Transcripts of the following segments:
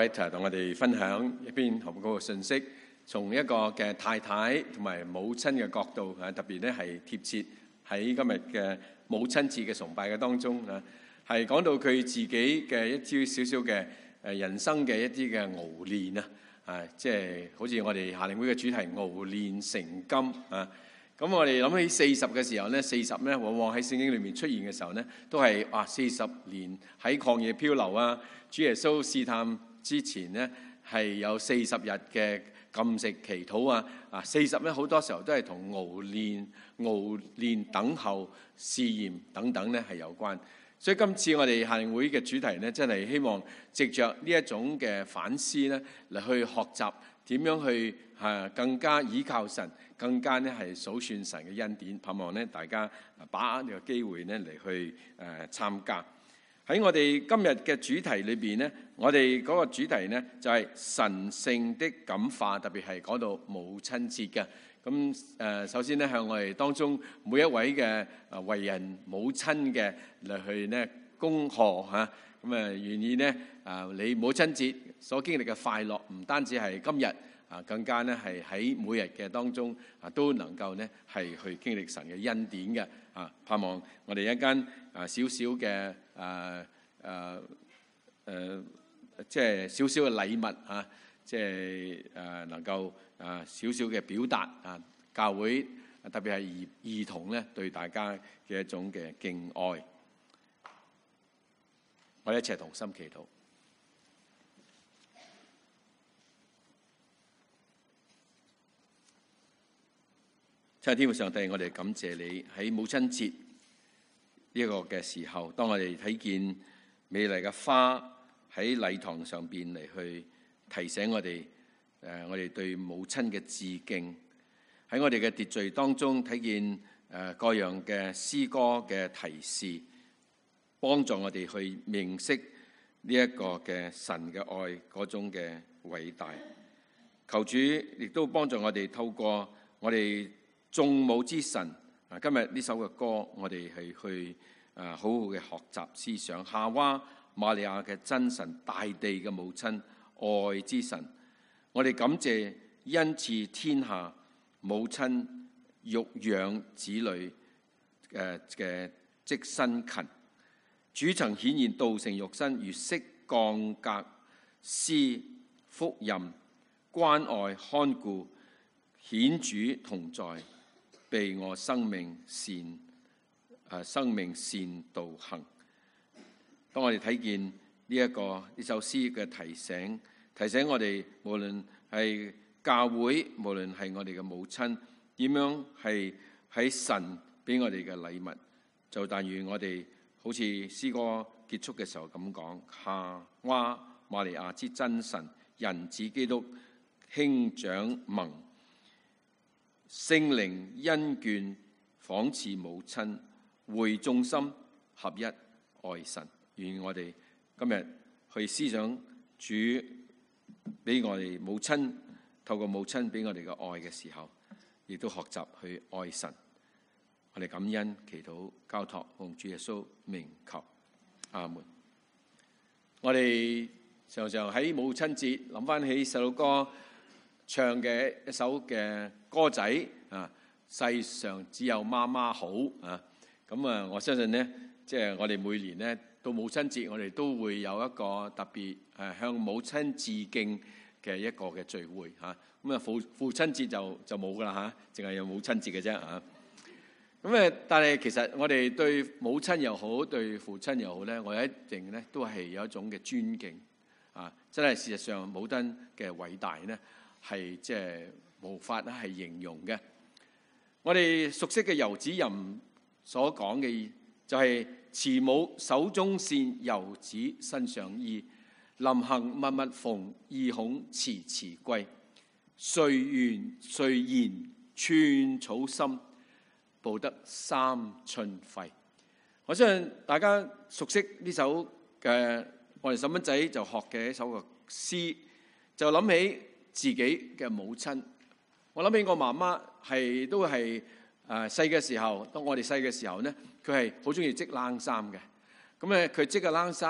同我哋分享一篇好高嘅信息，從一個嘅太太同埋母親嘅角度特別咧係貼切喺今日嘅母親節嘅崇拜嘅當中係講到佢自己嘅一啲少少嘅人生嘅一啲嘅熬練即係好似我哋夏令會嘅主題熬練成金咁我哋諗起40嘅時候咧，40咧往往喺聖經裏面出現嘅時候咧，都係40年喺曠野漂流主耶穌試探之前呢，係有40日嘅禁食祈禱40咧好多時候都係同熬練等候試驗等等咧係有關。所以今次我哋夏令會嘅主題呢，真係希望藉着呢一種嘅反思呢，嚟去學習點樣去更加倚靠神，更加呢係數算神嘅恩典。盼望呢大家把握呢個機會呢嚟去參加。喺我哋今日嘅主題裏邊呢，我哋嗰個主題呢就係神聖的感化，特別係講到母親節嘅。咁首先呢，向我哋當中每一位嘅為人母親嘅嚟去呢恭賀咁願意呢你母親節所經歷嘅快樂，唔單止係今日更加呢係喺每日嘅當中都能夠呢係去經歷神嘅恩典嘅盼望我哋一間少少嘅即係少少嘅禮物即係能夠少少嘅表達教會特別係兒童咧對大家嘅一種嘅敬愛。我哋一齊同心祈禱。親愛的天父上帝，我哋感謝你喺母親節呢個嘅時候，當我哋睇見美麗嘅花喺禮堂上邊嚟去提醒我哋我哋對母親嘅致敬。喺我哋嘅秩序當中睇見各樣嘅詩歌嘅提示，幫助我哋去認識呢一個嘅神嘅愛嗰種嘅偉大。求主亦都幫助我哋透過我哋眾母之神今日呢首嘅歌，我哋係去好好嘅學習思想夏娃瑪利亞嘅真神，大地嘅母親，愛之神。我哋感謝恩賜天下母親育養子女嘅職辛勤。主曾顯現道成肉身，如釋降格施福蔭，關愛看顧，顯主同在，備我生命善道行。當我哋睇見呢首詩嘅提醒我哋，無論係教會，無論係我哋嘅母親，點樣係喺神俾我哋嘅禮物，就但願我哋好似詩歌結束嘅時候咁講：夏娃瑪利亞之真神，人子基督兄長盟，聖靈恩眷仿似母親，會眾心合一愛神。願我哋今日去思想主俾我哋母親，透過母親俾我哋嘅愛嘅時候，亦都學習去愛神。我哋感恩祈禱交託奉主耶穌名求，阿門。我哋常常喺母親節諗翻起細路哥唱嘅一首嘅歌仔世上只有媽媽好咁我相信呢，即係我哋每年呢到母親節，我哋都會有一個特別向母親致敬嘅一個嘅聚會咁父親節就冇噶啦淨係有母親節嘅啫咁但係其實我哋對母親又好，對父親又好咧，我哋一定咧都係有一種嘅尊敬真係事實上母親嘅偉大咧係即係無法咧係形容嘅。我哋熟悉嘅游子吟所講嘅就係慈母手中線，遊子身上衣。臨行密密縫，意恐遲遲歸。誰言寸草心，報得三春暉。我相信大家熟悉呢首嘅我哋細蚊仔就學嘅一首嘅詩，就諗起自己嘅母親。我諗起我媽媽都係細嘅時候，當我哋細嘅時候呢，佢係好中意織冷衫嘅。咁佢織嘅冷衫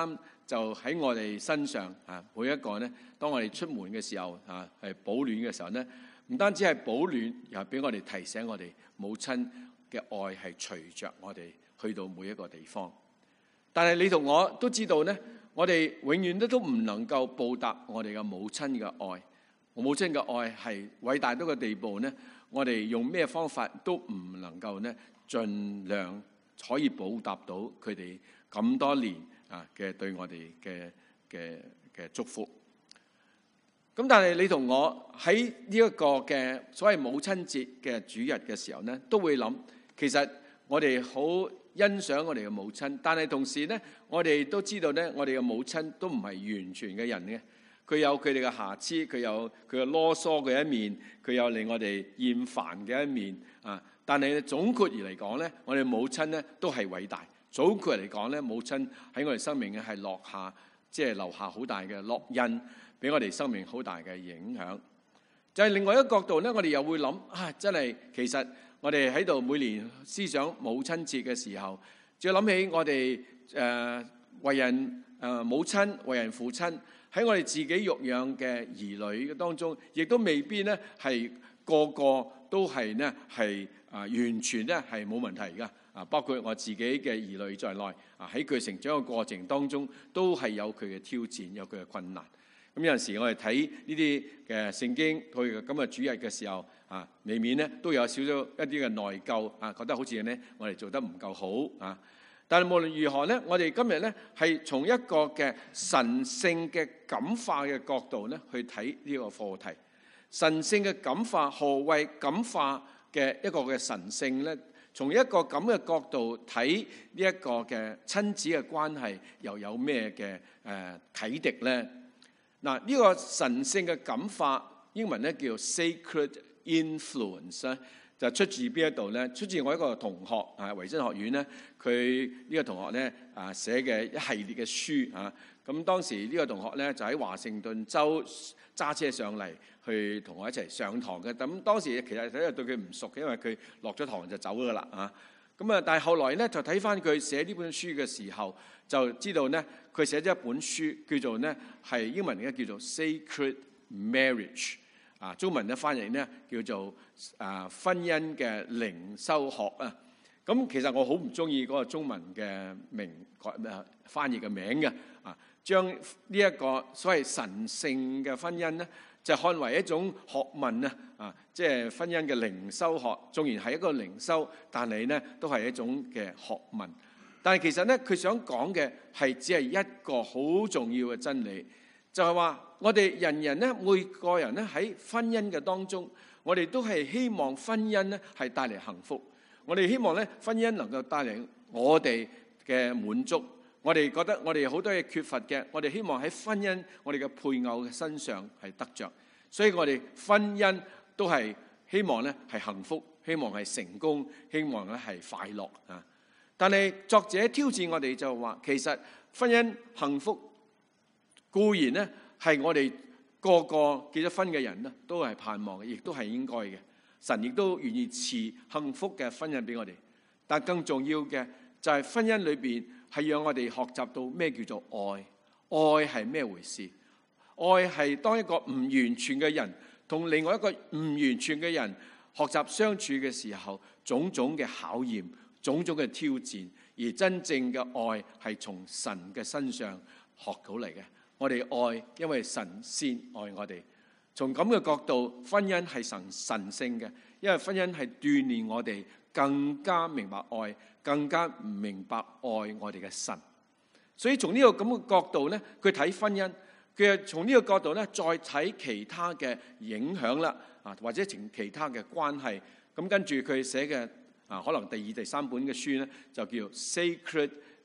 就喺我哋身上啊，每一個咧，當我哋出門嘅時候啊，係保暖嘅時候咧，唔單止係保暖，又俾我哋提醒我哋母親嘅愛係隨着我哋去到每一個地方。但係你同我都知道咧，我哋永遠都唔能夠報答我哋嘅母親嘅愛。我母親嘅愛係偉大到個地步咧，我哋用咩方法都唔能夠咧，盡量可以報答到佢哋咁多年啊嘅對我哋嘅祝福。咁但係你同我喺呢一個嘅所謂母親節嘅主日嘅時候咧，都會諗，其實我哋好欣賞我哋嘅母親，但係同時咧，我哋都知道咧，我哋嘅母親都唔係完全嘅人嘅。佢有佢哋嘅瑕疵，佢有佢嘅囉嗦嘅一面，佢有令我哋厭煩嘅一面啊！但係總括而嚟講咧，我哋母親咧都係偉大。總括嚟講咧，母親喺我哋生命嘅係留下好大嘅烙印，俾我哋生命好大嘅影響。就係另外一個角度咧，我哋又會諗啊，真係其實我哋喺度每年思想母親節嘅時候，就要諗起我哋為人母親、為人父親。喺我哋自己育養嘅兒女嘅當中，亦都未必咧係個個都係咧係完全咧係冇問題噶啊！包括我自己嘅兒女在內啊，喺佢成長嘅過程當中，都係有佢嘅挑戰，有佢嘅困難。咁有陣時我哋睇呢啲嘅聖經，佢咁嘅主日嘅時候啊，未免咧都有少少一啲嘅內疚啊，覺得好似咧我哋做得唔夠好啊。但係無論如何咧，我哋今日咧係從一個嘅神聖嘅感化嘅角度咧去睇呢個課題。神聖嘅感化，何謂感化嘅一個嘅神聖咧？從一個咁嘅角度睇呢一個嘅親子嘅關係，又有咩嘅啟迪咧？嗱，呢個神聖嘅感化，英文咧叫 sacred influence。就出自邊一度咧？出自我一個同學啊，維真學院咧，佢呢個同學咧寫嘅一系列嘅書啊。咁當時呢個同學咧就喺華盛頓州揸車上嚟，去同我一齊上堂嘅。咁當時其實對佢唔熟嘅，因為佢落咗堂就走㗎啦啊。咁啊，但係後來咧就睇翻佢寫呢本書嘅時候，就知道咧佢寫咗一本書叫做咧係英文嘅叫做 Sacred Marriage。啊，中文嘅翻譯咧叫做婚姻嘅靈修學啊。咁其實我好唔中意嗰個中文嘅翻譯嘅名嘅啊，將呢一個所謂神聖嘅婚姻咧，就看為一種學問啊，即係婚姻嘅靈修學。縱然係一個靈修，但係咧都係一種嘅學問。但係其實咧，佢想講嘅係只係一個好重要嘅真理。就係話，我哋人人咧，每個人咧喺婚姻嘅當中，我哋都係希望婚姻咧係帶嚟幸福。我哋希望咧婚姻能夠帶嚟我哋嘅滿足。我哋覺得我哋好多嘢缺乏嘅，我哋希望喺婚姻我哋嘅配偶嘅身上係得着。所以我哋婚姻都係希望咧係幸福，希望係成功，希望咧係快樂啊！但係作者挑戰我哋就話，其實婚姻幸福固然咧係我哋個個結咗婚嘅人咧都係盼望嘅，亦都係應該嘅。神亦都願意賜幸福嘅婚姻俾我哋。但更重要嘅就係婚姻裏邊係讓我哋學習到咩叫做愛。愛係咩回事？愛係當一個唔完全嘅人同另外一個唔完全嘅人學習相處嘅時候，種種嘅考驗，種種嘅挑戰，而真正嘅愛係從神嘅身上學到嚟嘅。我哋愛，因為神先愛我哋。從咁嘅角度，婚姻係神聖嘅，因為婚姻係鍛鍊我哋更加明白愛，更加唔明白愛我哋嘅神。所以從呢個咁嘅角度咧，佢睇婚姻，佢係從呢個角度咧，再睇其他嘅影響啦，啊或者其他嘅關係。咁跟住佢寫嘅可能第2、第3本嘅書咧，就叫 Sacred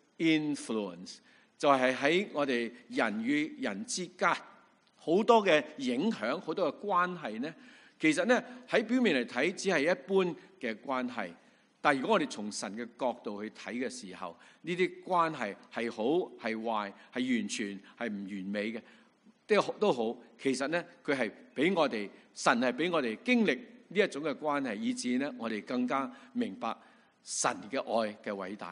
Influence。就係喺我哋人與人之間好多嘅影響，好多嘅關係呢，其實呢喺表面嚟睇只係一般嘅關係，但係如果我哋從神嘅角度去睇嘅時候，呢啲關係係好係壞係完全係唔完美嘅，都好，其實呢佢係俾我哋神係俾我哋經歷呢一種嘅關係，以致呢我哋更加明白神嘅愛嘅偉大。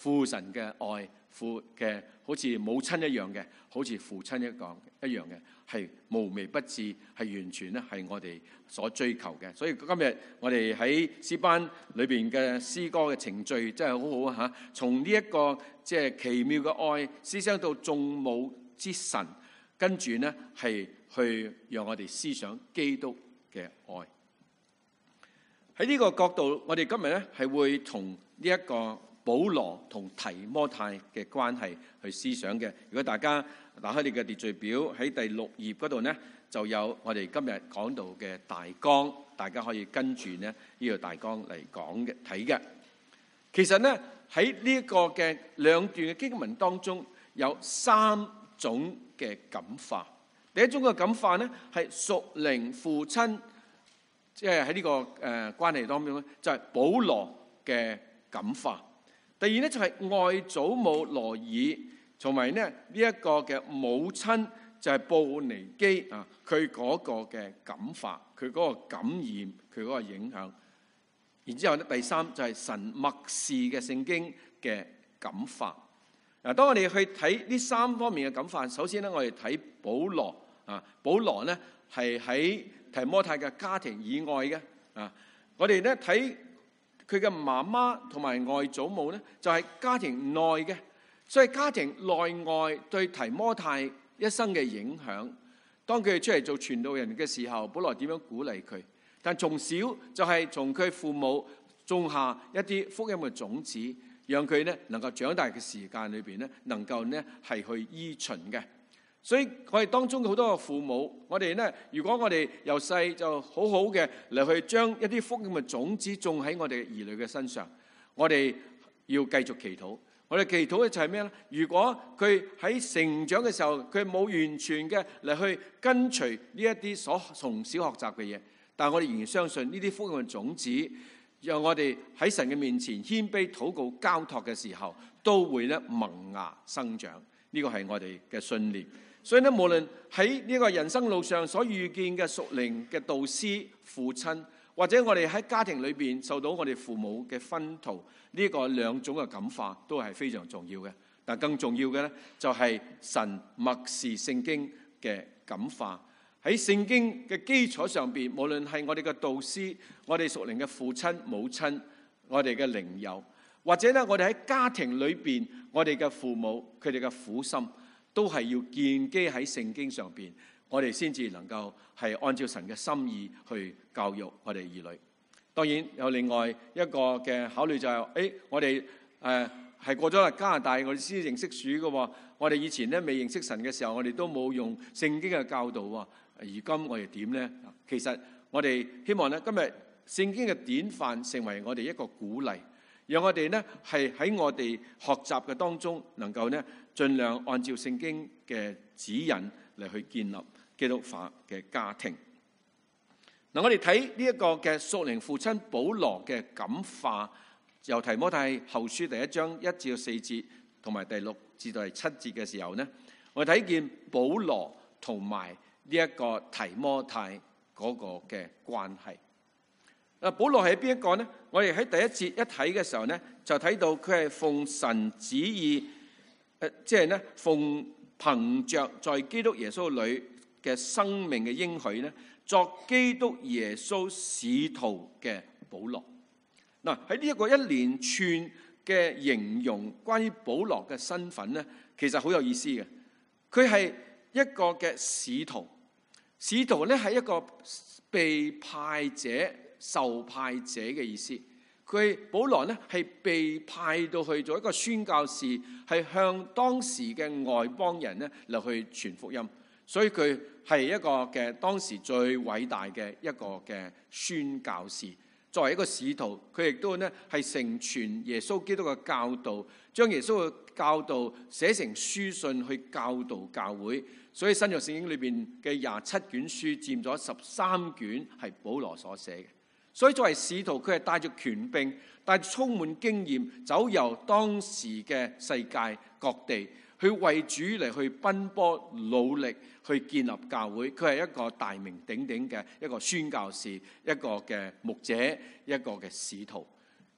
父神嘅愛，好似母親一樣嘅，好似父親一樣嘅，係無微不至，係完全咧係我哋所追求嘅。所以今日我哋喺詩班裏邊嘅詩歌嘅程序真係好好啊！嚇，從呢一個即係奇妙嘅愛，思想到眾母之神，跟住呢係去讓我哋思想基督嘅愛。喺呢個角度，我哋今日咧係會從呢一個保羅同提摩太嘅關係去思想嘅。如果大家打開你嘅秩序表，喺第6頁嗰度呢，就有我哋今日講到嘅大綱，大家可以跟住呢個大綱嚟講嘅睇嘅。其實呢，喺呢一個嘅兩段嘅經文當中，有3種嘅感化。第一種嘅感化呢，係屬靈父親，即係喺呢個關係當中咧，就係保羅嘅感化。第二呢，就係外祖母羅爾，同埋呢一個嘅母親就係布尼基啊，佢嗰個嘅感化，佢嗰個感染，佢嗰個影響。然之後呢，第三就係神默示嘅聖經嘅感化。嗱，當我哋去睇呢3方面嘅感化，首先呢，我哋睇保羅啊，保羅呢係喺提摩太嘅家庭以外嘅啊，我哋呢睇佢嘅媽媽同埋外祖母呢，就係家庭內嘅，所以家庭內外對提摩太一生嘅影響。當佢哋出嚟做傳道人嘅時候，保羅點樣鼓勵佢？但從小就係從佢父母種下一啲福音嘅種子，讓佢呢能夠長大嘅時間裏邊呢，能夠呢係去依循嘅。所以我哋當中好多個父母，我哋呢，如果我哋由細就好好嘅嚟去將一啲福音嘅種子種喺我哋兒女嘅身上，我哋要繼續祈禱。我哋祈禱嘅就係咩咧？如果佢喺成長嘅時候，佢冇完全嘅嚟去跟隨呢一啲所從小學習嘅嘢，但係我哋仍然相信呢啲福音嘅種子，讓我哋喺神嘅面前謙卑禱告交託嘅時候，都會咧萌芽生長。呢個係我哋嘅信念。所以咧，無論喺呢個人生路上所遇見嘅屬靈嘅導師、父親，或者我哋喺家庭裏邊受到我哋父母嘅熏陶，呢個2種嘅感化都係非常重要嘅。但更重要嘅咧，就係神默示聖經嘅感化。喺聖經嘅基礎上邊，無論係我哋嘅導師、我哋屬靈嘅父親、母親、我哋嘅靈友，或者咧我哋喺家庭裏邊，我哋嘅父母佢哋嘅苦心，都係要建基喺聖經上邊，我哋先至能夠係按照神嘅心意去教育我哋兒女。當然有另外一個嘅考慮就係，我哋係過咗嚟加拿大，我哋先認識主嘅喎。我哋以前咧未認識神嘅時候，我哋都冇用聖經嘅教導喎。而今我哋點呢？其實我哋希望咧，今日聖經嘅典範成為我哋一個鼓勵，讓我哋呢係喺我哋學習嘅當中，能夠呢盡量按照聖經嘅指引嚟去建立基督化嘅家庭。嗱，我哋睇呢一個嘅屬靈父親保羅嘅感化，由提摩太後書第1章1至4節，同埋第6至第7節嘅時候呢，我哋睇見保羅同埋呢一個提摩太嗰個嘅關係。保羅係邊一個呢？我哋喺第1節一睇嘅時候呢，就睇到佢係奉神旨意，即係呢奉憑着在基督耶穌裏嘅生命嘅應許呢，作基督耶穌使徒嘅保羅。嗱，喺呢一個一連串嘅形容關於保羅嘅身份呢，其實好有意思嘅。佢係一個嘅使徒，使徒呢係一個被派者、受派者嘅意思。佢保羅呢係被派到去做一個宣教士，係向當時嘅外邦人呢嚟去傳福音。所以佢係一個嘅當時最偉大嘅一個嘅宣教士。作為一個使徒，佢亦都呢係承傳耶穌基督嘅教導，將耶穌嘅教導寫成書信去教導教會。所以新約聖經裏邊嘅27卷書佔咗13卷係保羅所寫嘅。所以作為使徒，佢係帶住權柄，帶住充滿經驗，走遊當時嘅世界各地，去為主嚟去奔波努力去建立教會。佢係一個大名鼎鼎嘅一個宣教士，一個嘅牧者，一個嘅使徒。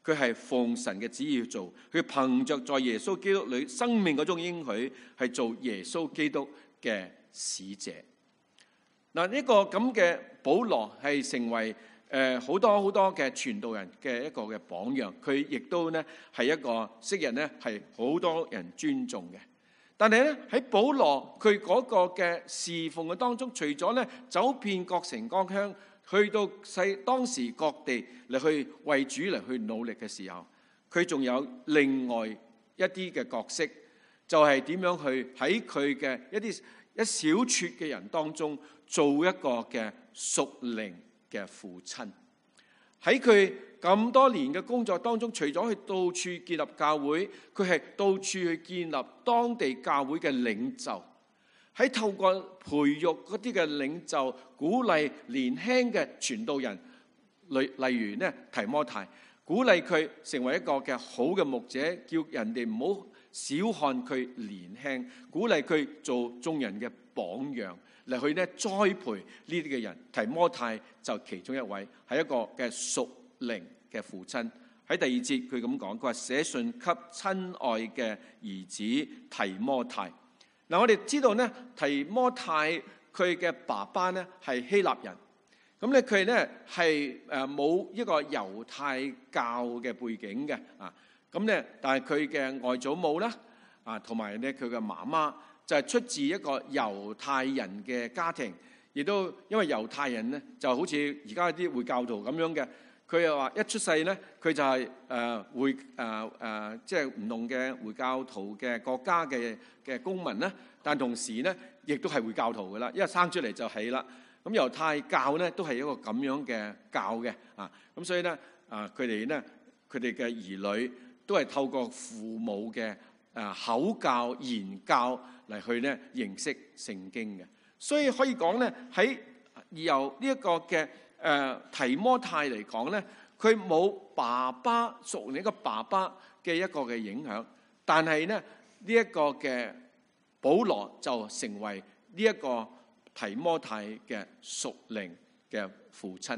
佢係奉神嘅旨意去做，佢憑着在耶穌基督裏生命嗰種應許，係做耶穌基督嘅使者。嗱，呢個咁嘅保羅係成為好多嘅傳道人嘅一個嘅榜樣，佢亦都咧係一個昔日咧係好多人尊重嘅。但係咧喺保羅佢嗰個嘅侍奉嘅當中，除咗咧走遍各城各鄉，去到當時各地嚟去為主嚟去努力嘅時候，佢仲有另外一啲嘅角色，就係點樣去喺佢嘅一小撮嘅人當中做一個嘅屬靈嘅父親。喺佢咁多年嘅工作當中，除咗去到處建立教會，佢係到處去建立當地教會嘅領袖。喺透過培育嗰啲嘅領袖，鼓勵年輕嘅傳道人，例如咧提摩太，鼓勵佢成為一個嘅好嘅牧者，叫人哋唔好小看佢年輕，鼓勵佢做眾人嘅榜樣，嚟去咧栽培呢啲嘅人。提摩太就其中一位，係一個嘅屬靈嘅父親。喺第2節佢咁講，佢話寫信給親愛嘅兒子提摩太。嗱，我哋知道咧，提摩太佢嘅爸爸咧係希臘人，咁咧佢咧係冇一個猶太教嘅背景嘅啊，咁咧但係佢嘅外祖母啦啊，同埋咧佢嘅媽媽就係出自一個猶太人嘅家庭，亦都因為猶太人咧就好似而家啲會教徒咁樣嘅。佢又話一出世咧，佢就係即係唔同嘅回教徒嘅國家嘅公民啦。但同時咧，亦都係回教徒噶啦，因為生出嚟就係啦。咁猶太教咧都係一個咁樣嘅教嘅啊。咁所以咧佢哋嘅兒女都係透過父母嘅口教言教嚟去咧認識聖經嘅。所以可以講咧喺由呢一個嘅提摩太嚟講咧，佢冇爸爸屬靈一個爸爸嘅一個嘅影響，但係咧呢一個嘅保羅就成為呢一個提摩太嘅屬靈嘅父親。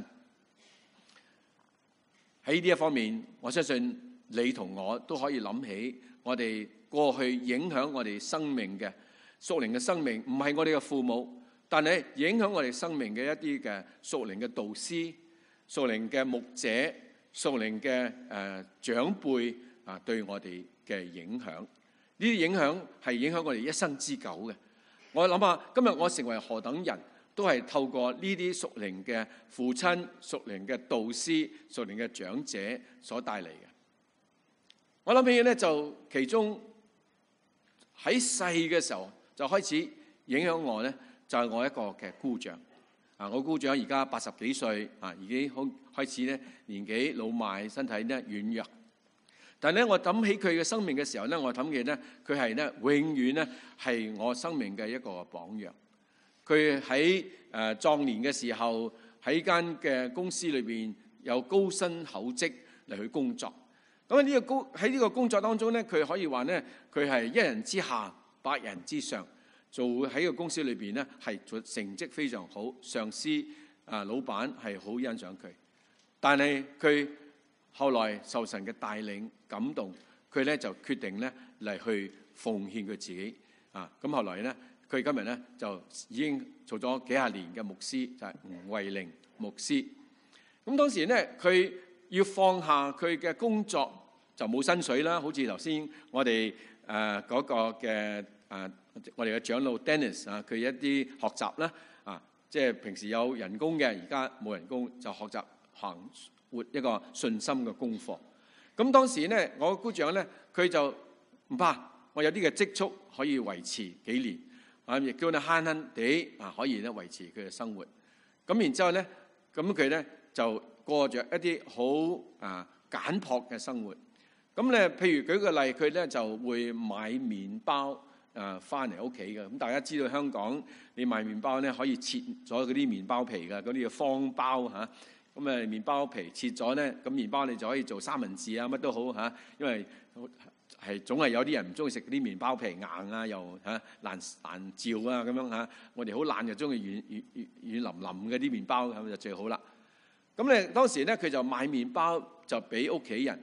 喺呢一方面，我相信你同我都可以諗起我哋過去影響我哋生命嘅屬靈嘅生命，唔係我哋嘅父母。但係影響我哋生命嘅一啲嘅屬靈嘅導師、屬靈嘅牧者、屬靈嘅長輩啊，對我哋嘅影響，呢啲影響係影響我哋一生之久嘅。我諗下，今日我成為何等人，都係透過呢啲屬靈嘅父親、屬靈嘅導師、屬靈嘅長者所帶嚟嘅。我諗起咧，就其中喺細嘅時候就開始影響我咧。就係我一個嘅姑丈啊！我姑丈而家80幾歲啊，已經開始咧年紀老邁，身體咧軟弱。但係咧，我諗起佢嘅生命嘅時候咧，我諗見咧佢係咧永遠咧係我生命嘅一個榜樣。佢喺壯年嘅時候喺間嘅公司裏邊有高薪厚職嚟去工作。咁喺呢個工作當中咧，佢可以話咧佢係一人之下百人之上。做喺個公司裏邊咧，係做成績非常好，上司老闆係好欣賞佢。但係佢後來受神嘅帶領感動，佢咧就決定咧嚟去奉獻佢自己啊。咁後來咧，佢今日咧就已經做咗幾廿年嘅牧師，就係吳慧玲牧師。咁當時咧，佢要放下佢嘅工作，就冇薪水啦。好似頭先我哋嗰個嘅我哋嘅長老 Dennis 啊，佢一啲學習啦啊，即係平時有人工嘅，而家冇人工，就學習行活一個信心嘅功課。咁當時咧，我姑丈咧，佢就唔怕，我有啲嘅積蓄可以維持幾年啊，亦叫你慳慳地啊，可以咧維持佢嘅生活。咁然之後咧，咁佢咧就過着一啲好簡樸嘅生活。咁咧，譬如舉個例，佢咧就會買麵包。翻嚟屋企嘅。咁大家知道香港你賣麵包咧可以切咗嗰啲麵包皮嘅嗰啲嘅方包嚇，咁麵包皮切咗咧，咁麵包你就可以做三文治啊，乜都好嚇，因為係總係有啲人唔中意食嗰啲麵包皮硬啊，又難嚼啊咁樣嚇，我哋好懶就中意軟腍腍嘅啲麵包咁就最好啦。咁咧當時咧佢就買麵包就俾屋企人，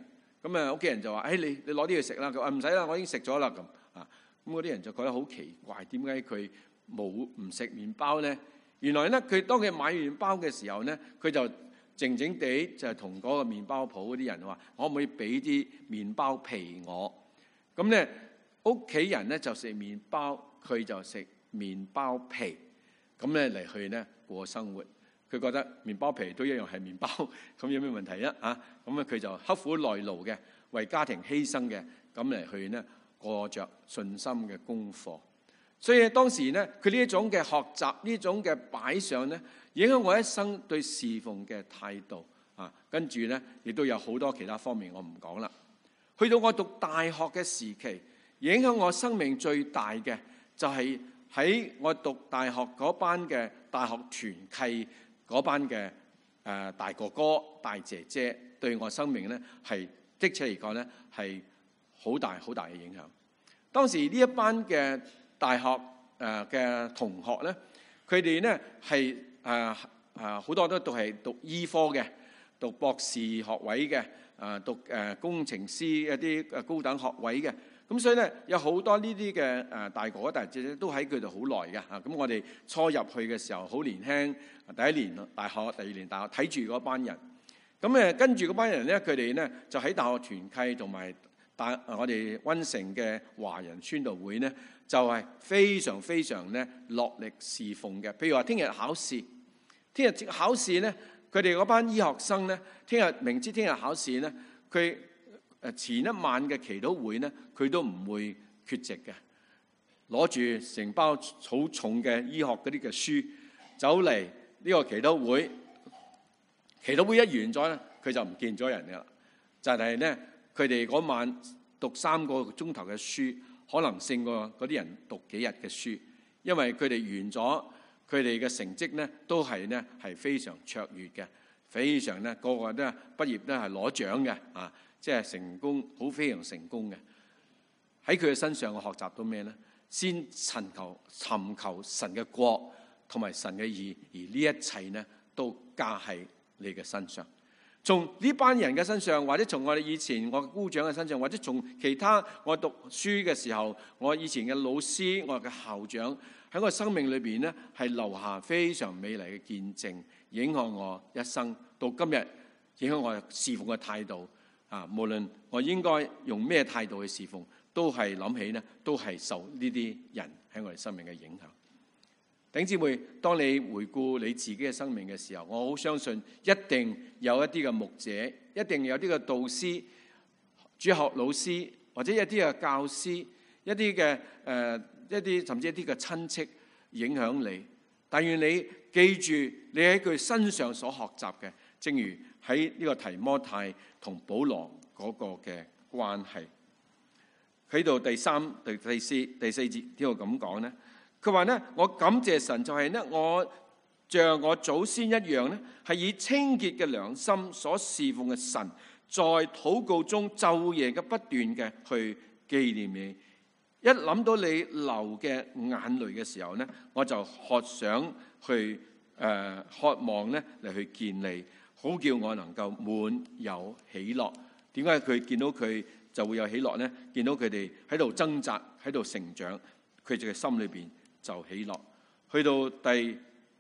咁啊屋企人就話：你攞啲去食啦。佢話唔使啦，我已經食咗啦咁啊。咁嗰啲人就覺得好奇怪，點解佢唔食麵包咧？原來咧，當佢買麵包嘅時候咧，佢就靜靜地就係同嗰個麵包鋪嗰啲人話：可唔可以俾啲麵包皮我？咁咧屋企人咧就食麵包，佢就食麵包皮，咁咧嚟去咧過生活。佢覺得麵包皮都一樣係麵包，咁有咩問題啊？咁咧佢就刻苦耐勞嘅，為家庭犧牲嘅，咁嚟去咧過着信心嘅功課。所以當時咧，佢呢一種嘅學習，呢種嘅擺上咧，影響我一生對侍奉嘅態度啊。跟住咧，亦都有好多其他方面我唔講啦。去到我讀大學嘅時期，影響我生命最大嘅就係喺我讀大學嗰班嘅大學團契嗰班嘅大哥哥大姐姐，對我生命咧係的確嚟講咧係好大好大嘅影響。當時呢一班嘅大學嘅同學咧，佢哋咧係好多都係讀醫科嘅，讀博士學位嘅，讀工程師一啲高等學位嘅。咁所以咧有好多呢啲嘅大哥哥大姐姐都喺佢度好耐嘅嚇。咁我哋初入去嘅時候好年輕，第一年大學、第二年大學睇住嗰班人。咁跟住嗰班人咧，佢哋咧就喺大學團契同埋我哋溫城嘅華人宣道會咧，就係非常非常咧落力侍奉嘅。譬如話聽日考試咧，佢哋嗰班醫學生咧，明知聽日考試咧，佢前一晚嘅祈禱會咧，佢都唔會缺席嘅，攞住成包好重嘅醫學嗰啲嘅書走嚟呢個祈禱會。祈禱會一完咗咧，佢就唔見咗人㗎啦。就係咧，佢哋嗰晚讀3個鐘頭嘅書，可能勝過嗰啲人讀幾日嘅書，因為佢哋完咗，佢哋嘅成績咧都係咧係非常卓越嘅，非常咧個個都畢業都係攞獎嘅啊！即係成功，好非常成功嘅。喺佢嘅身上，我學習到咩咧？先尋求神嘅國同埋神嘅義，而呢一切咧都加喺你嘅身上。從呢班人嘅身上，或者從我哋以前我嘅姑丈嘅身上，或者從其他我讀書嘅時候，我以前嘅老師、我嘅校長喺我生命裏邊咧，係留下非常美麗嘅見證，影響我一生到今日，影響我侍奉嘅態度。無論我應該用咩態度去侍奉，都係諗起呢，都係受呢啲人喺我哋生命嘅影響。弟兄姊妹，當你回顧你自己嘅生命嘅時候，我好相信一定有一啲嘅牧者，一定有啲嘅導師、主學老師，或者一啲嘅教師，一啲甚至一啲嘅親戚影響你。但願你記住，你喺佢身上所學習嘅，正如喺呢個提摩太同保羅嗰個嘅關係。喺度第四節呢度咁講咧，佢話咧，我感謝神，就係咧，我像我祖先一樣咧，係以清潔嘅良心所侍奉嘅神，在禱告中晝夜嘅不斷嘅去紀念你。一諗到你流嘅眼淚嘅時候咧，我就想去渴望咧嚟去見你，好叫我能夠滿有喜樂。點解佢見到佢就會有喜樂呢？見到佢哋喺度掙扎，喺度成長，佢哋嘅心裏邊就喜樂。去到第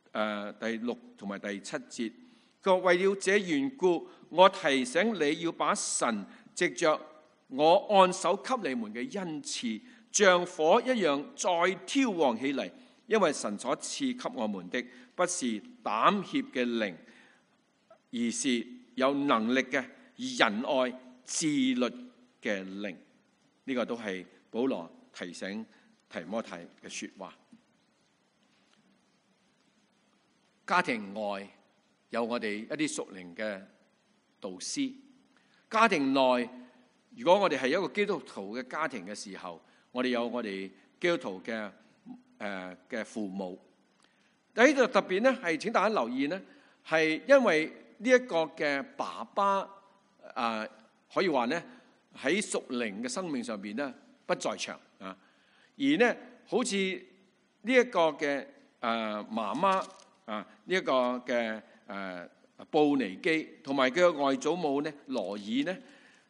6同埋第7節，佢話為了這緣故，我提醒你要把神藉着我按手給你們嘅恩賜，像火一樣再挑旺起嚟。因為神所賜給我們的不是膽怯嘅靈，而是有能力嘅仁愛自律嘅靈。呢個都係保羅提醒提摩太嘅說話。家庭外有我哋一啲屬靈嘅導師，家庭內如果我哋係一個基督徒嘅家庭嘅時候，我哋有我哋基督徒嘅父母。但喺度特別咧，係請大家留意咧，係因為呢一個嘅爸爸可以話咧喺屬靈嘅生命上邊咧不在場啊，而咧好似呢一個嘅媽媽呢一個嘅布尼基同埋佢嘅外祖母咧羅爾咧，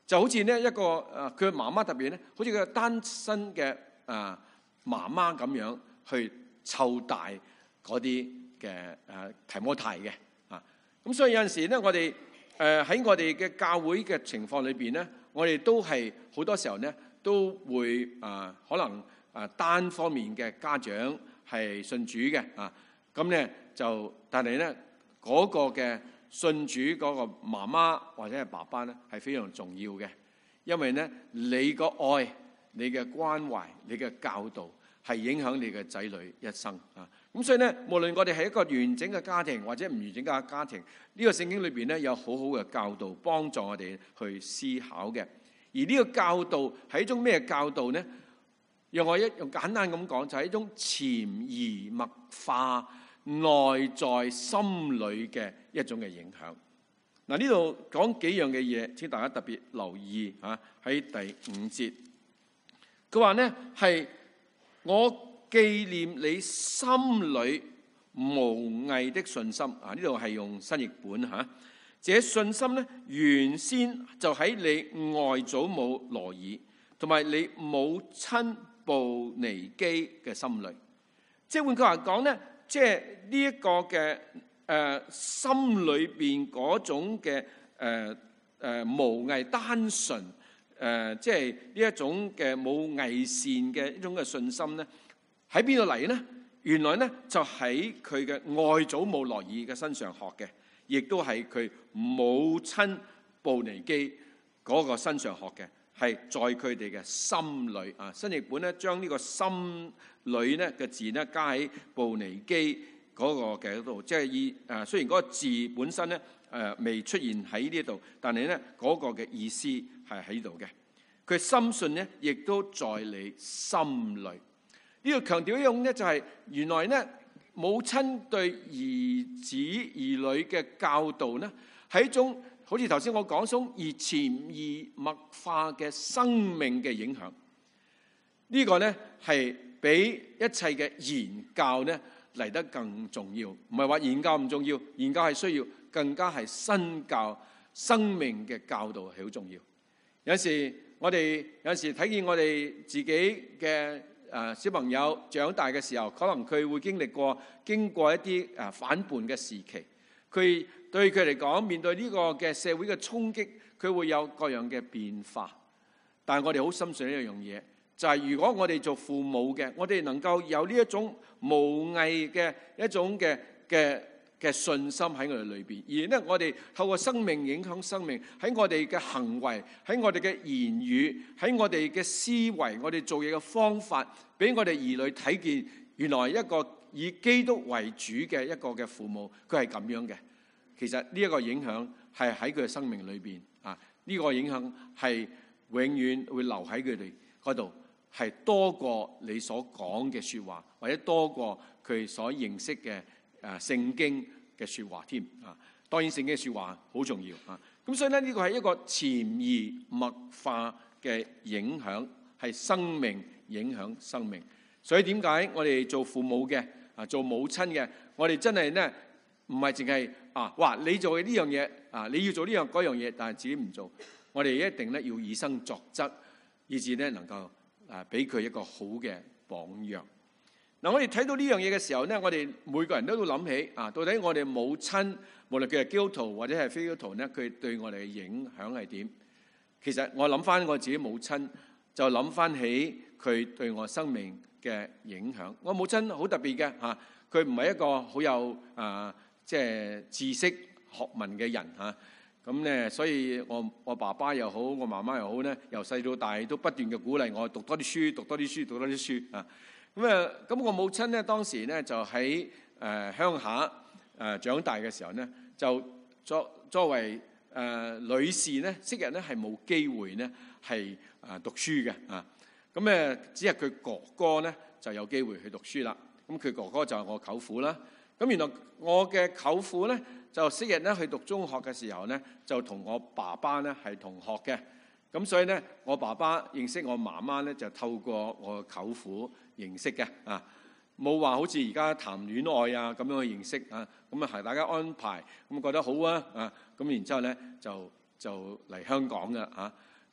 就好似呢一個佢媽媽特別咧，好似個單身嘅媽媽咁樣去湊大嗰啲嘅提摩太嘅咁所以有陣時咧，我哋喺我哋嘅教會嘅情況裏邊咧，我哋都係好多時候咧都會可能單方面嘅家長係信主嘅咁咧就但係咧嗰個嘅信主嗰個媽媽或者係爸爸咧係非常重要嘅，因為咧你個愛、你嘅關懷、你嘅教導係影響你嘅仔女一生咁所以咧，無論我哋係一個完整嘅家庭或者唔完整嘅家庭，呢個聖經裏邊咧有好好嘅教導，幫助我哋去思考嘅。而呢個教導係一種咩教導呢？讓我用簡單咁講，就係一種潛移默化、內在心裏嘅一種嘅影響。嗱，呢度講幾樣嘅嘢，請大家特別留意喺第5節，佢話呢係我紀念你心裏無偽的信心呢度係用新譯本這信心呢，原先就喺你外祖母羅爾同埋你母親布尼基嘅心裏。即係換句話講呢，即係呢一個嘅心裏邊嗰種嘅無偽單純即係呢一種嘅冇偽善嘅一種嘅信心呢，喺邊度嚟呢？原來呢就喺佢嘅外祖母羅爾嘅身上學嘅，亦都係佢母親布尼基嗰個身上學嘅，係在佢哋嘅心裏新譯本咧將呢個心裏呢嘅字呢加喺布尼基嗰個嘅度，即係雖然嗰個字本身呢未出現喺呢度，但係呢嗰個嘅意思係喺度嘅。佢深信呢亦都在你心裏。呢個強調一種呢，就係原來呢母親對兒子兒女嘅教導呢，係一種好似頭先我講種而潛移默化嘅生命嘅影響。呢個呢係比一切嘅言教呢嚟得更重要。唔係話言教唔重要，言教係需要，更加係身教生命嘅教導係好重要。有時我哋睇見我哋自己嘅小朋友長大嘅時候，可能佢會經過一啲反叛嘅時期。佢對佢嚟講，面對呢個嘅社會嘅衝擊，佢會有各樣嘅變化。但係我哋好深信一樣嘢，就係如果我哋做父母嘅，我哋能夠有呢一種無偽嘅一種嘅信心喺我哋裏邊，而呢我哋透過生命影響生命，喺我哋嘅行為，喺我哋嘅言語，喺我哋嘅思維，我哋做嘢嘅方法，俾我哋兒女睇見，原來一個以基督為主嘅一個嘅父母，佢係咁樣嘅。其實呢一個影響係喺佢嘅生命裏邊呢個影響係永遠會留喺佢哋嗰度，係多過你所講嘅說話，或者多過佢所認識嘅聖經嘅說話添當然聖經嘅說話好重要咁所以咧呢個係一個潛移默化嘅影響，係生命影響生命。所以點解我哋做父母嘅做母親嘅，我哋真係咧唔係淨係話你做呢樣嘢你要做呢樣嗰樣嘢，但係自己唔做。我哋一定咧要以身作則，以至咧能夠俾佢一個好嘅榜樣。嗱，我哋睇到呢樣嘢嘅時候咧，我哋每個人都要諗起到底我哋母親，無論佢係基督徒或者係非基督徒咧，佢對我哋嘅影響係點？其實我諗翻我自己母親，就諗翻起佢對我生命嘅影響。我母親好特別嘅佢唔係一個好有即係知識學問嘅人咁咧，所以我爸爸又好，我媽媽又好咧，由細到大都不斷嘅鼓勵我讀多啲書，讀多啲書，讀多啲書咁我母親咧當時咧就喺鄉下長大嘅時候咧，就作為女士咧，昔日咧係冇機會咧係讀書嘅咁只係佢哥哥咧就有機會去讀書啦。咁佢哥哥就係我舅父啦。咁原來我嘅舅父咧就昔日咧去讀中學嘅時候咧，就同我爸爸咧係同學嘅。咁所以咧，我爸爸認識我媽媽咧，就透過我舅父認識嘅冇話好似而家談戀愛咁樣去認識咁係大家安排咁覺得好咁然之後咧就嚟香港嘅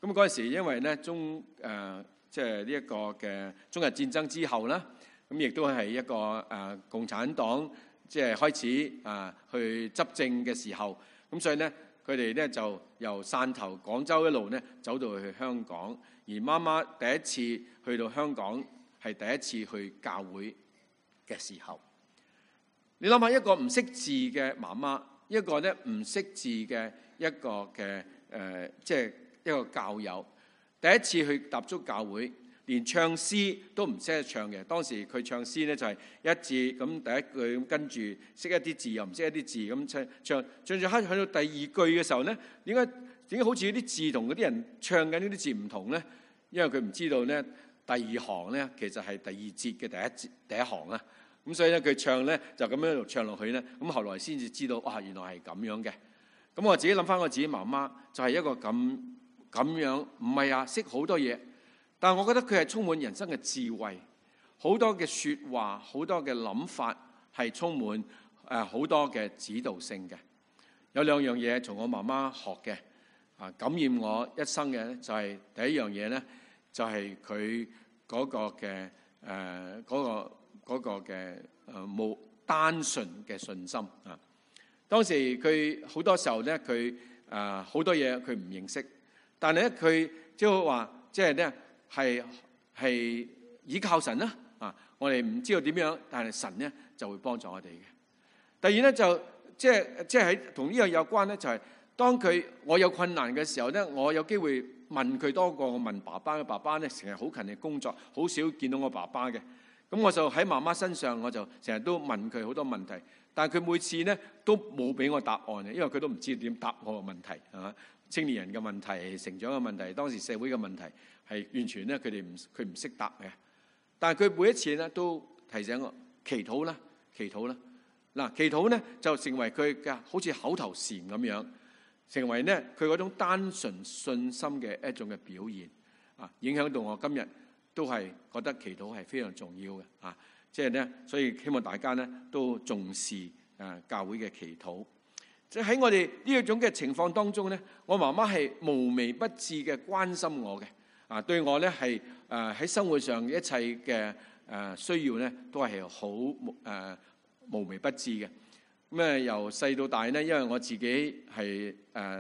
咁嗰陣時因為咧即係呢一個嘅中日戰爭之後啦，咁亦都係一個共產黨即係開始去執政嘅時候，咁所以咧佢哋咧就由汕頭、廣州一路咧走到去香港，而媽媽第一次去到香港係第一次去教會嘅時候。你諗下一個唔識字嘅媽媽，一個咧唔識字嘅一個嘅即係一個教友，第一次去踏足教會，連唱詩都唔識得唱嘅。當時佢唱詩咧就係一字咁第一句咁跟住識一啲字又唔識一啲字咁唱，唱去到第二句嘅時候咧，點解好似啲字同嗰啲人唱緊呢啲字唔同咧？因為佢唔知道咧第二行咧其實係第二節嘅第一行啊。咁所以咧佢唱咧就咁樣一路唱落去咧，咁後來先至知道哇原來係咁樣嘅。咁我自己諗翻我自己媽媽就係一個咁樣，唔係識好多嘢，但係我覺得佢係充滿人生嘅智慧，好多嘅説話，好多嘅諗法係充滿好多嘅指導性嘅。有兩樣嘢從我媽媽學嘅感染我一生嘅就係第一樣嘢咧，就係佢嗰個嘅嗰個嘅冇單純嘅信心啊！當時佢好多時候咧，佢好多嘢佢唔認識，但係咧佢即係話，即係咧係倚靠神啦啊！我哋唔知道點樣，但係神咧就會幫助我哋嘅。第二咧就即係喺同呢樣有關咧，就係當我有困難嘅時候咧，我有機會問佢多過我問爸爸嘅。爸爸咧成日好勤力工作，好少見到我爸爸嘅。咁我就喺媽媽身上，我就成日都問佢好多問題，但係佢每次咧都冇俾我答案嘅，因為佢都唔知點答我個問題，係嘛？青年人嘅問題、成長嘅問題、當時社會嘅問題，係完全咧佢唔識答嘅。但係佢每一次咧都提醒我祈禱啦，祈禱啦。嗱，祈禱咧就成為佢嘅好似口頭禪咁樣，成為咧佢嗰種單純信心嘅一種嘅表現啊，影響到我今日。都係覺得祈禱係非常重要嘅啊！即係咧，所以希望大家咧都重視教會嘅祈禱。即係喺我哋呢一種嘅情況當中咧，我媽媽係無微不至嘅關心我嘅啊，對我咧係喺生活上一切嘅需要咧都係好無微不至嘅。咁由細到大咧，因為我自己係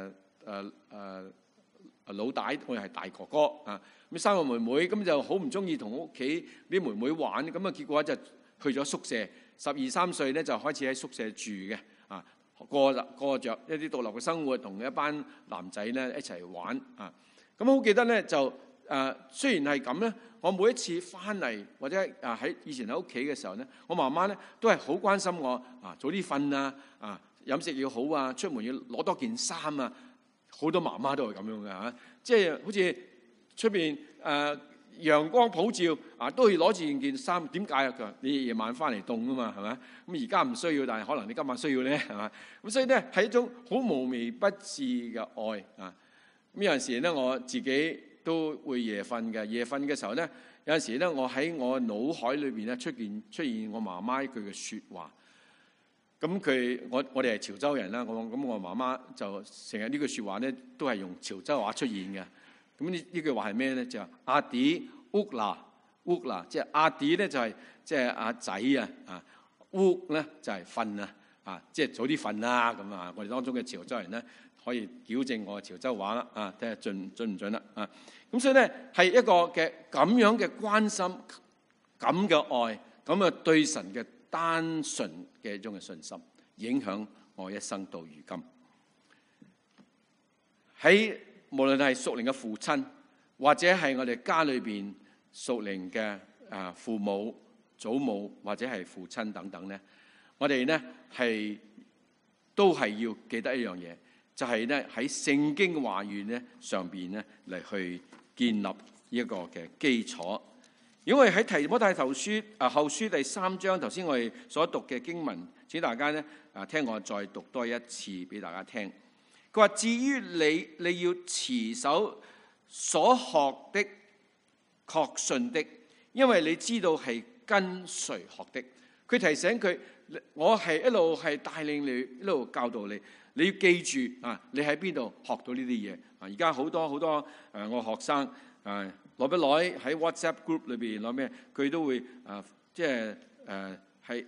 老大，我係大哥哥啊。咁三個妹妹咁就好唔中意同屋企啲妹妹玩，咁啊結果就去咗宿舍。12、13歲咧就開始喺宿舍住嘅啊，過着一啲獨立嘅生活，同一班男仔咧一齊玩啊。咁好記得咧就雖然係咁咧，我每一次翻嚟或者喺以前喺屋企嘅時候咧，我媽媽咧都係好關心我啊，早啲瞓啊，飲食要好啊，出門要攞多件衫啊。好多媽媽都係咁樣嘅嚇，即係好似出邊陽光普照都要攞住件衫。點解啊？佢話你夜晚翻嚟凍啊嘛，係咪？咁而家唔需要，但係可能你今晚需要咧，係嘛？咁所以咧係一種好無微不至嘅愛啊！咁有陣時咧，我自己都會夜瞓嘅。夜瞓嘅時候咧，有陣時咧，我喺我腦海裏邊咧出現我媽媽佢嘅説話。咁我哋係潮州人啦，咁我媽媽就成日呢句説話咧，都係用潮州話出現嘅。咁呢句話係咩咧？就阿弟屋啦，即係阿弟咧就係即係阿仔啊，屋咧就係瞓啊，即係早啲瞓啦咁啊！我哋當中嘅潮州人咧可以矯正我嘅潮州話啦啊，睇下準唔準啦啊！咁所以咧係一個嘅咁樣嘅關心，咁嘅愛，咁嘅對神嘅單純嘅一種嘅信心，影響我一生到如今。喺無論係屬靈嘅父親，或者係我哋家裏邊屬靈嘅父母、祖母或者係父親等等咧，我哋咧都係要記得一樣嘢，就係咧喺聖經話語咧上邊咧嚟去建立呢一個嘅基礎。如果我哋喺提摩太後書第3章，頭先我哋所讀嘅經文，請大家咧聽我再讀多一次俾大家聽。佢話：至於你要持守所學的、確信的，因為你知道係跟誰學的。佢提醒佢， 我係一路係帶領你，一路教導你。你要記住你喺邊度學到呢啲嘢？而家好多我學生耐不耐喺 WhatsApp group 裏邊攞咩，佢都會即係係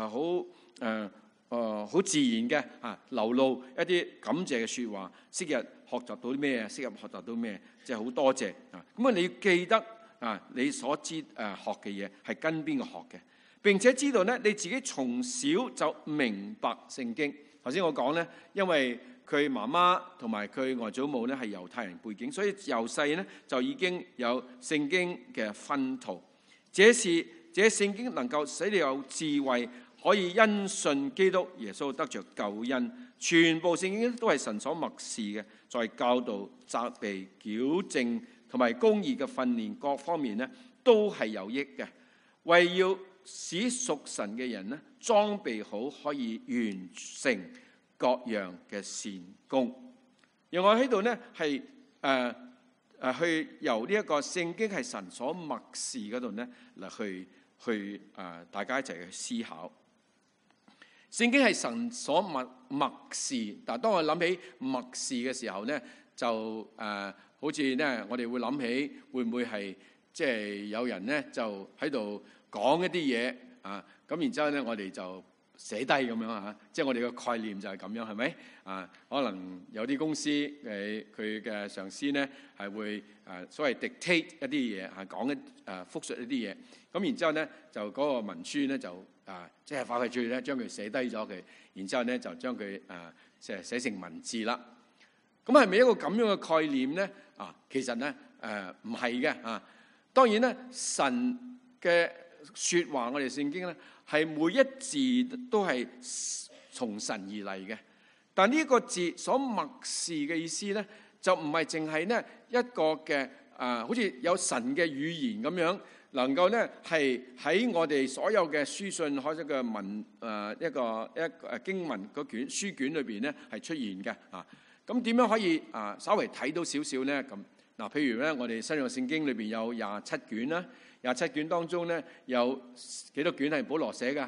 好自然嘅流露一啲感謝嘅説話。昔日學習到啲咩？昔日學習到咩？即係好多謝咁你要記得你所知學嘅嘢係跟邊個學嘅，並且知道咧你自己從小就明白聖經。頭先我講咧，因為佢媽媽同埋佢外祖母咧係猶太人背景，所以由細咧就已經有聖經嘅薰陶。這聖經能夠使你有智慧，可以因信基督耶穌得着救恩。全部聖經都係神所默示嘅，在教導、責備、矯正同埋公義嘅訓練各方面咧，都係有益嘅，為要使屬神嘅人咧裝備好，可以完成各樣嘅善功。讓我喺度咧係去由呢一個聖經係神所默示嗰度咧嚟去大家一齊去思考。聖經係神所默示，但係當我諗起默示嘅時候咧，就好似咧我哋會諗起會唔會係即係有人咧就喺度講一啲嘢咁然之後咧我哋就寫低咁樣即係我哋嘅概念就係咁樣，係咪可能有啲公司佢嘅上司咧係會所謂 dictate 一啲嘢講複述一啲嘢，咁然之後咧就嗰個文書咧就即係快脆咧將佢寫低咗佢，然之後咧就將佢即係寫成文字啦。咁係咪一個咁樣嘅概念咧？其實咧唔係嘅當然咧神嘅説話，我哋聖經咧係每一字都係從神而嚟嘅。但呢一個字所默示嘅意思咧，就唔係淨係咧一個嘅好似有神嘅語言咁樣，能夠咧係喺我哋所有嘅書信開咗嘅文一個經文嗰卷書卷裏邊咧係出現嘅咁點樣可以稍微睇到少少咧？咁譬如咧，我哋新約聖經裏邊有27卷啦，27卷當中咧有幾多卷係保羅寫㗎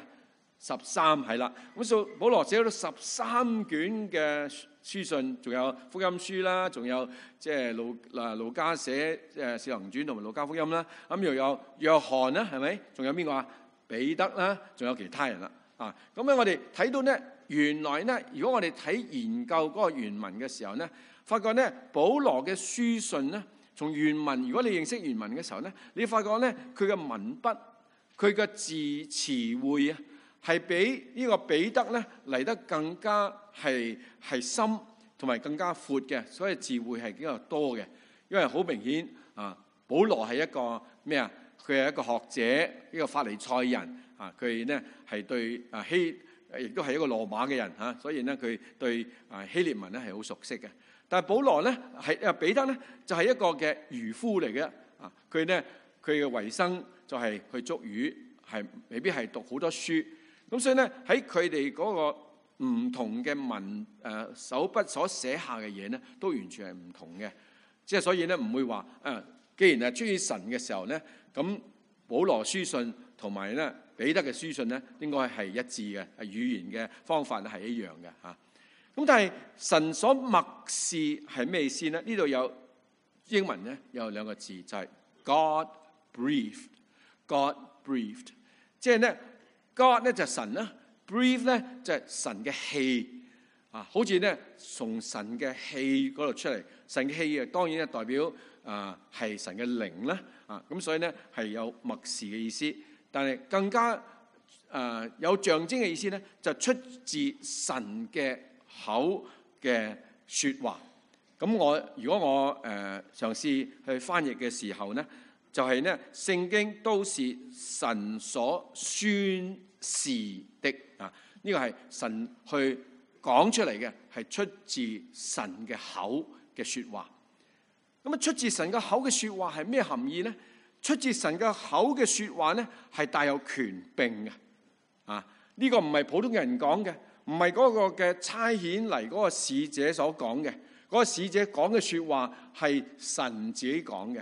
？13係啦。咁所以保羅寫咗13卷嘅書信，仲有福音書啦，仲有即係路加寫《使徒行傳》同埋《路加福音》啦。咁又有約翰啦，係咪？仲有邊個彼得啦，仲有其他人啦。咁咧我哋睇到咧，原來咧，如果我哋睇研究嗰個原文嘅時候咧，發覺咧保羅嘅書信咧，從原文，如果你認識原文嘅時候咧，你發覺咧佢嘅文筆、佢嘅字詞彙係比呢個彼得咧嚟得更加係深，同埋更加闊嘅，所以字彙係比較多嘅。因為好明顯保羅係一個咩佢係一個學者，呢個法利賽人佢咧係對亦都係一個羅馬嘅人所以咧佢對希臘文咧係好熟悉嘅。但係保羅咧彼得咧就係一個嘅漁夫嚟嘅佢嘅維生就係去捉魚，係未必係讀好多書。咁所以咧喺佢哋嗰個唔同嘅手筆所寫下嘅嘢咧，都完全係唔同嘅。即係所以咧唔會話既然係出於神嘅時候咧，咁保羅書信同埋咧彼得嘅書信咧應該係一致嘅，係語言嘅方法係一樣嘅咁但係神所默示係咩意思咧？呢度有英文咧有兩個字，就係 God breathed。God breathed， 即係咧 God 咧就係神啦 ，breathe 咧就係神嘅氣好似咧從神嘅氣嗰度出嚟。神嘅氣當然係代表係神嘅靈啦咁所以咧係有默示嘅意思。但係更加有象徵嘅意思咧，就出自神嘅口嘅説話。咁如果我嘗試去翻譯嘅時候咧，就係咧聖經都是神所宣示的呢個係神去講出嚟嘅，係出自神嘅口嘅説話。咁出自神嘅口嘅説話係咩含義咧？出自神嘅口嘅説話咧，係帶有權柄嘅呢個唔係普通人講嘅，唔係嗰個嘅差遣嚟嗰個使者所講嘅。嗰個使者講嘅説話係神自己講嘅。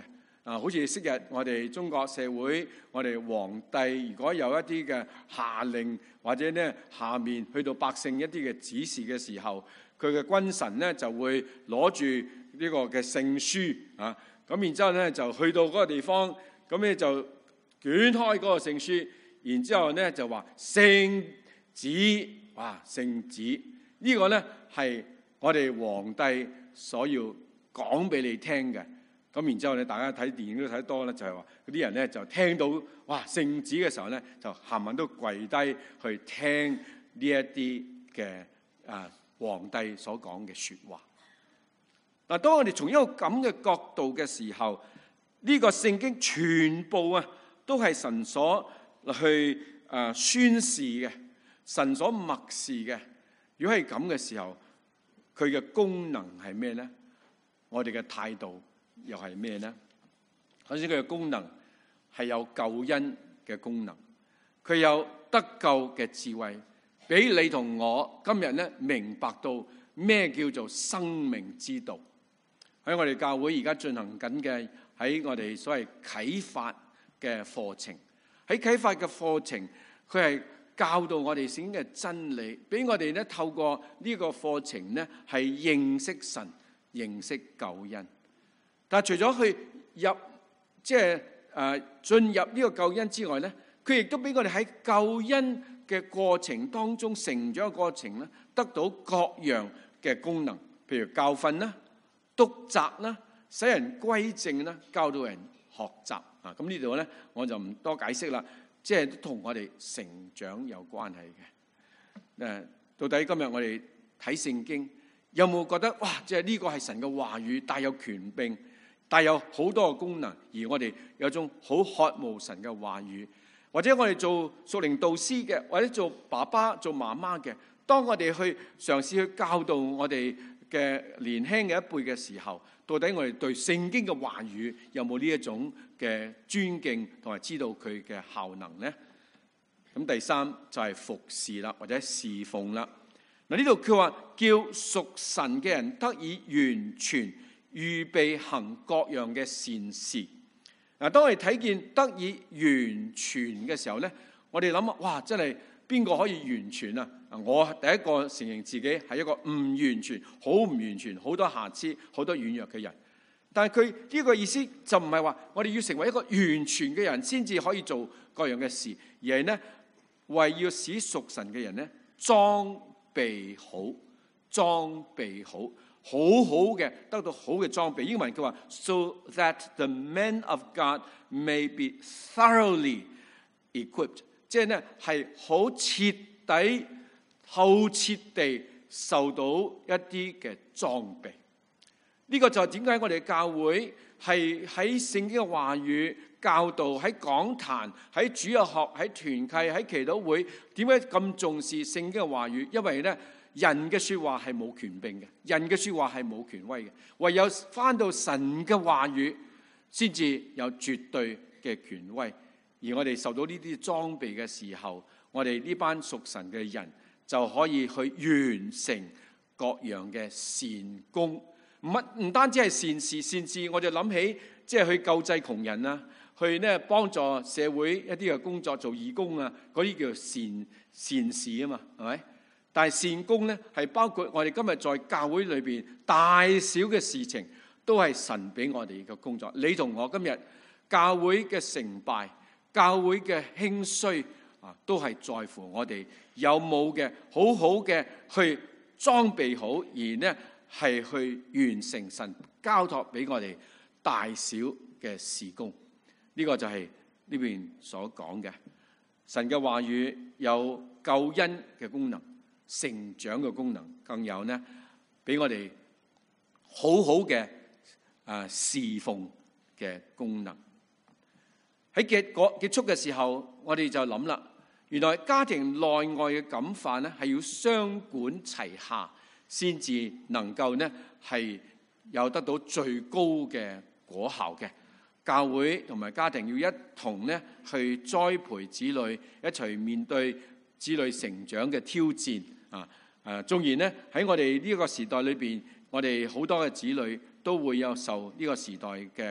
好似昔日我哋中國社會，我哋皇帝如果有一啲嘅下令，或者呢下面去到百姓一啲嘅指示嘅時候，佢嘅君臣呢就會攞住呢個嘅聖書啊，咁然之後呢就去到嗰個地方，咁咧就捲開嗰個聖書，然之後呢就話聖旨，哇聖旨呢個呢係我哋皇帝所要講俾你聽嘅。咁然之後咧，大家睇電影都睇得多咧，就係話嗰啲人咧就聽到哇聖旨嘅時候咧，就冚唪唥都跪低去聽呢一啲嘅皇帝所講嘅説話。嗱，當我哋從一個咁嘅角度嘅時候，呢個聖經全部都係神所去宣示嘅，神所默示嘅。如果係咁嘅時候，佢嘅功能係咩咧？我哋嘅態度又係咩呢？首先佢嘅功能係有救恩嘅功能，佢有得救嘅智慧，俾你同我今日咧明白到咩叫做生命之道。喺我哋教會而家進行緊嘅，喺我哋所謂啟發嘅課程，喺啟發嘅課程，佢係教導我哋聖經嘅真理，俾我哋咧透過呢個課程咧係認識神、認識救恩。但係除咗去入進入呢個救恩之外咧，佢亦都俾我哋喺救恩嘅過程當中，成長嘅過程咧，得到各樣嘅功能，譬如教訓啦、督責啦、使人歸正啦、教導人學習啊。咁呢度咧我就唔多解釋啦，即係都同我哋成長有關係嘅。到底今日我哋睇聖經有冇覺得哇？即係呢個係神嘅話語，帶有權柄，帶有好多嘅功能，而我哋有種好渴慕神嘅話語，或者我哋做屬靈導師嘅，或者做爸爸做媽媽嘅，當我哋去嘗試去教導我哋嘅年輕嘅一輩嘅時候，到底我哋對聖經嘅話語有冇呢一種嘅尊敬同埋知道佢嘅效能呢？咁第三就係服侍啦，或者侍奉啦。嗱，呢度佢話叫屬神嘅人得以完全，預備行各樣嘅善事。嗱，當我哋睇見得以完全嘅時候咧，我哋諗啊，哇，真係邊個可以完全啊？我第一個承認自己係一個唔完全、好唔完全、好多瑕疵、好多軟弱嘅人。但係佢呢個意思就唔係話我哋要成為一個完全嘅人先至可以做各樣嘅事，而係呢，為要使屬神嘅人呢裝備好，好好嘅得到好嘅裝備。英文佢話 so that the men of God may be thoroughly equipped， 即係呢係好徹底、透徹地受到一啲嘅裝備。呢個就係點解我哋教會係喺聖經嘅話語教導、喺講壇、喺主日學、喺團契、喺祈禱會，點解咁重視聖經嘅話語？因為呢，人嘅說話係冇權柄嘅，人嘅說話係冇權威嘅，唯有翻到神嘅話語先至有絕對嘅權威。而我哋受到呢啲裝備嘅時候，我哋呢班屬神嘅人就可以去完成各樣嘅善功。唔單止係善事，我就諗起即係去救濟窮人啊，去呢幫助社會一啲嘅工作，做義工啊，嗰啲叫善事啊嘛，係咪？但係善功呢，係包括我哋今日在教會裏邊大小嘅事情，都係神俾我哋嘅工作。你同我今日教會嘅成敗、教會嘅興衰啊，都係在乎我哋有冇嘅好好嘅去裝備好，而呢係去完成神交託俾我哋大小嘅事工。呢個就係呢邊所講嘅神嘅話語，有救恩嘅功能、成長嘅功能，更有呢俾我哋好好嘅侍奉嘅功能。喺結束嘅時候，我哋就諗啦，原來家庭內外嘅感化呢係要雙管齊下，先至能夠呢係有得到最高嘅果效嘅。教會同埋家庭要一同呢去栽培子女，一齊面對子女成長嘅挑戰啊！縱然呢喺我哋呢個時代裏邊，我哋好多嘅子女都會有受呢個時代嘅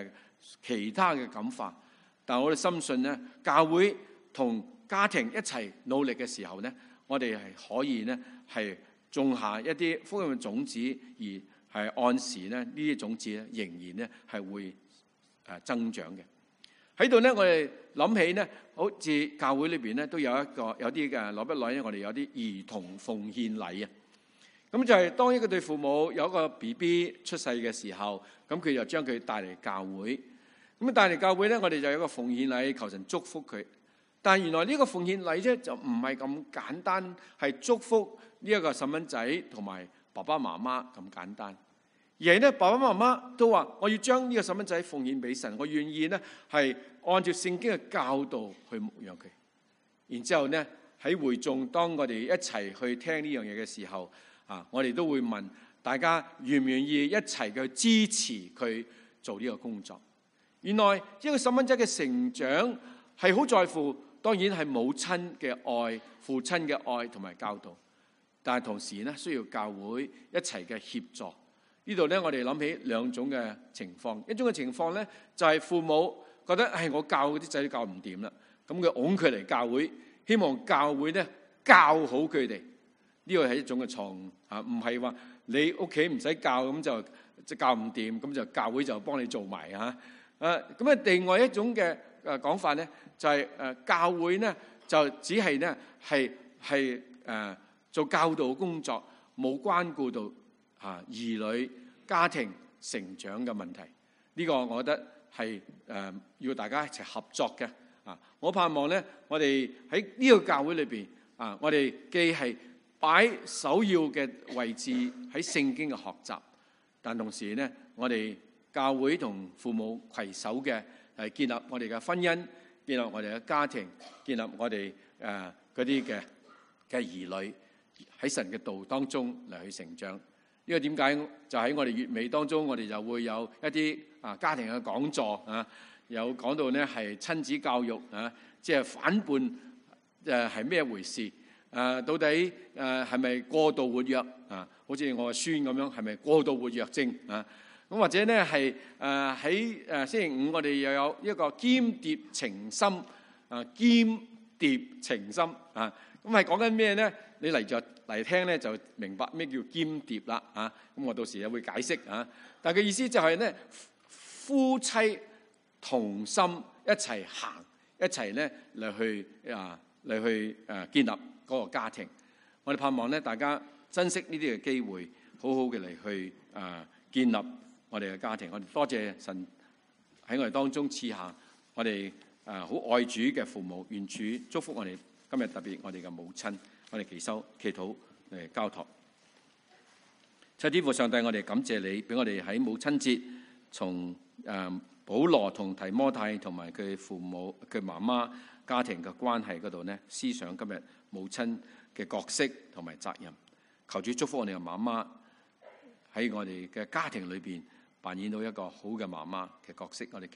其他嘅感化。但我哋深信咧，教會同家庭一齊努力嘅時候咧，我哋係可以咧係種下一啲福音嘅種子，而係按時咧呢啲種子咧仍然咧係會增長嘅。喺度咧，我哋諗起咧，好似教會裏邊咧都有啲嘅耐不耐咧，我哋有啲兒童奉獻禮啊。咁就係當一個對父母有一個 BB 出世嘅時候，咁佢就將佢帶嚟教會。咁帶嚟教會咧，我哋就有一個奉獻禮，求神祝福佢。但係原來呢個奉獻禮咧就唔係咁簡單，係祝福呢一個細蚊仔同埋爸爸媽媽咁簡單。而係咧，爸爸媽媽都話：我要將呢個細蚊仔奉獻俾神，我願意咧係按照聖經嘅教導去牧養佢。然之後咧喺會眾，當我哋一齊去聽呢樣嘢嘅時候，我哋都會問大家願唔願意一齊去支持佢做呢個工作。原來一個細蚊仔嘅成長係好在乎，當然係母親嘅愛、父親嘅愛同埋教導，但係同時咧需要教會一齊嘅協助。呢度咧，我哋諗起兩種嘅情況。一種嘅情況咧，就係父母覺得我教啲仔都教唔掂啦，咁佢擁佢嚟教會，希望教會咧教好佢哋。呢個係一種嘅錯誤，唔係話你屋企唔使教，咁就教唔掂，咁就教會就幫你做埋咁啊，另外一種嘅講法咧，就係教會咧就只係咧係做教導工作，冇關顧到兒女家庭成長嘅問題。呢個我覺得係要大家一齊合作嘅。我盼望咧，我哋喺呢個教會裏邊我哋既係擺首要嘅位置喺聖經嘅學習，但同時咧，我哋教會同父母攜手嘅係建立我哋嘅婚姻，建立我哋嘅家庭，建立我哋嗰啲嘅兒女喺神嘅道當中嚟去成長。呢個點解就喺我哋月尾當中，我哋就會有一啲家庭嘅講座有講到咧係親子教育即係反叛係咩回事？到底係咪過度活躍好似我個孫咁樣，係咪過度活躍症咁或者咧係喺星期五我哋又有一個兼疊情深兼疊情深咁係講緊咩咧？你嚟聽咧就明白咩叫兼疊啦咁我到時又會解釋但係嘅意思就係咧，夫妻同心一齊行，一齊咧嚟去建立嗰個家庭。我哋盼望咧大家珍惜呢啲嘅機會，好好嘅嚟去建立我哋嘅家庭。我哋多謝神喺我哋當中賜下我哋好愛主嘅父母，願主祝福我哋今日特別我哋嘅母親。我哋祈禱交託。天父上帝，我哋感謝你，俾我哋喺母親節從保羅同提摩太同埋佢父母、佢媽媽家庭嘅關係嗰度呢，思想今日母親嘅角色同埋責任。求主祝福我哋嘅媽媽喺我哋嘅家庭裏邊扮演到一個好嘅媽媽嘅角色。我哋